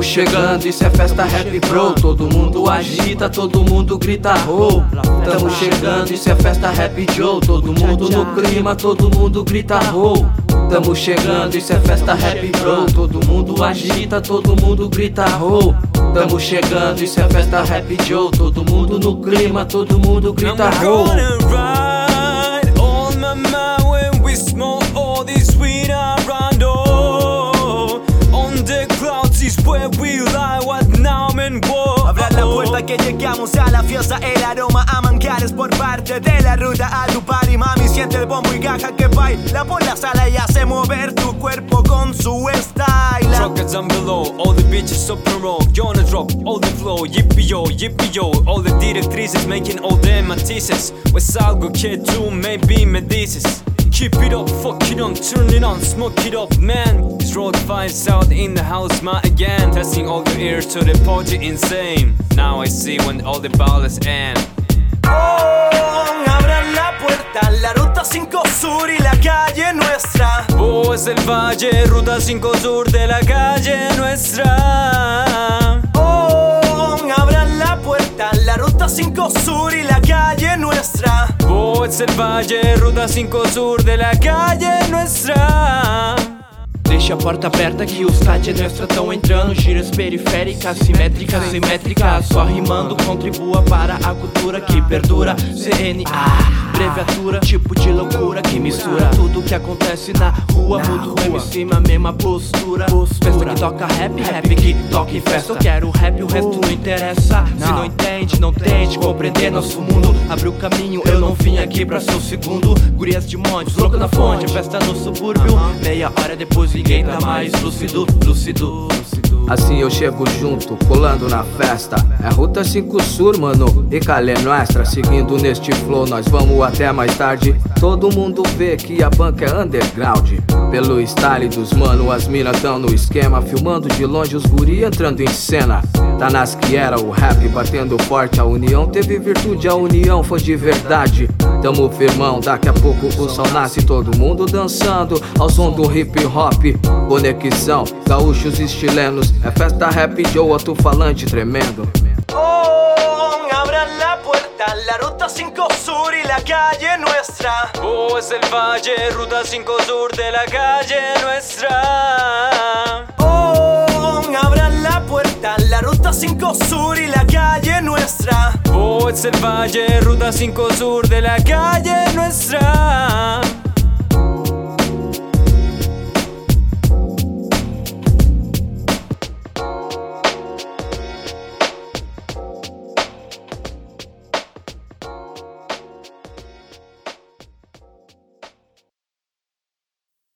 chegando, isso é festa rap bro. Todo mundo agita, todo mundo grita ho. Tamo chegando, isso é festa rap Joe. Todo mundo no clima, todo mundo grita ho. Tamo chegando, isso é festa rap bro. Todo mundo agita, todo mundo grita ho. Tamo chegando, isso é festa rap Joe. Todo mundo no clima, todo mundo grita ho. Abran la puerta que llegamos a la fiesta. El aroma a manjares por parte de la ruta a tu party. Mami, siente el bombo y gaja que baila por la sala y hace mover tu cuerpo con su style. Truckers down below, all the bitches up and roll. You wanna drop all the flow, yippee yo. All the directrices making all the matices. Pues algo que tú maybe me dices. Keep it up, fuck it on, turn it on, smoke it up, man. This road vibes out in the house, my again. Testing all your ears to the party insane. Now I see when all the balls end. Oh, abran la puerta, la ruta 5 sur y la calle nuestra. Oh, es el valle, ruta 5 sur de la calle nuestra. Oh, abran la puerta, la ruta 5 sur y la calle nuestra. Oh, es el valle, ruta 5 sur de la calle nuestra. Deixa a porta aberta que os tardes extra tão entrando. Giras periféricas, simétricas, simétricas. Só rimando contribua para a cultura que perdura. CNA, abreviatura, tipo de loucura que mistura tudo que acontece na rua. Muito MC, a mesma postura. Festa que toca rap, rap que toca em festa. Eu quero rap, o resto não interessa. Se não entende, não tente compreender nosso mundo. Abre o caminho, eu não vim aqui pra ser o segundo. Gurias de montes, louco na fonte, festa no subúrbio. Meia hora depois ninguém tá mais lúcido. Assim eu chego junto, colando na festa. É Ruta 5 Sur, mano, e Calé Nuestra. Seguindo neste flow, nós vamos até mais tarde. Todo mundo vê que a banca é underground. Pelo style dos mano, as minas tão no esquema. Filmando de longe os guri entrando em cena. Tá nas que era o rap batendo forte. A união teve virtude, a união foi de verdade. Tamo firmão, daqui a pouco o sol nasce. Todo mundo dançando ao som do hip hop. Conexão, gaúchos e chilenos. É festa rap Joe, alto-falante tremendo. Oh, abran la puerta, la ruta 5 sur y la calle nuestra. Oh, es el valle, ruta 5 sur de la calle nuestra. Oh, abran la puerta, la ruta 5 sur y la calle nuestra. Oh, es el valle, ruta 5 sur de la calle nuestra.